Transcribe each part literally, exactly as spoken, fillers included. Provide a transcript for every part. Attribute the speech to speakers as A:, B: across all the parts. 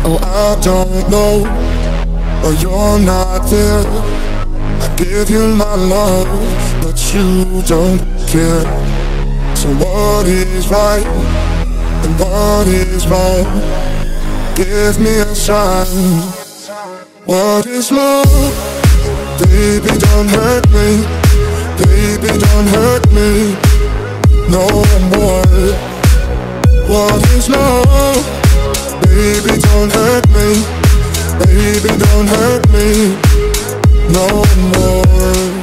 A: Oh, I don't know, or you're not there. I give you my love, but you don't care. So what is right and what is wrong? Give me a sign. What is love? Baby, don't hurt me. Baby, don't hurt me no more. What is love? Baby, don't hurt me. Baby, don't hurt me no more.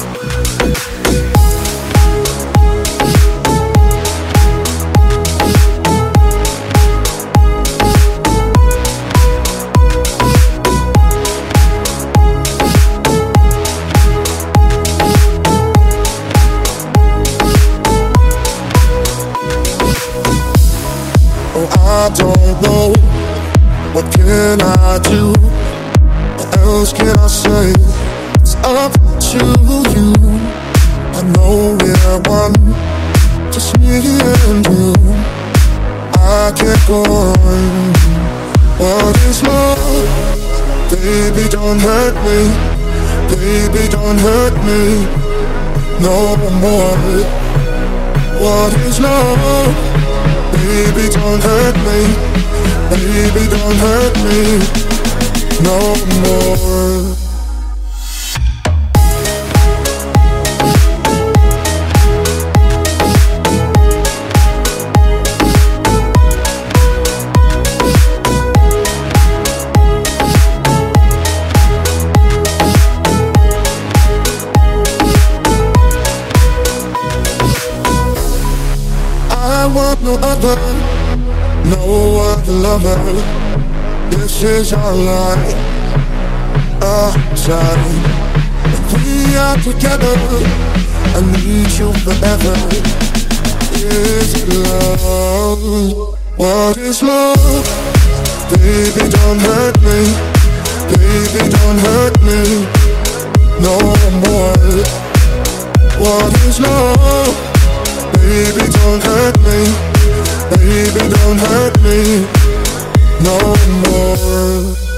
A: I don't know, what can I do? What else can I say? It's up to you. I know we're one, just me and you. I can't go on. What is love? Baby, don't hurt me. Baby, don't hurt me no more. What is love? Baby, don't hurt me. Baby, don't hurt me no more. I want no other, no other lover. This is our life, our time. If we are together, I need you forever. Is it love? What is love? Baby, don't hurt me. Baby, don't hurt me no more. What is love? Baby, don't hurt me. Baby, don't hurt me no more.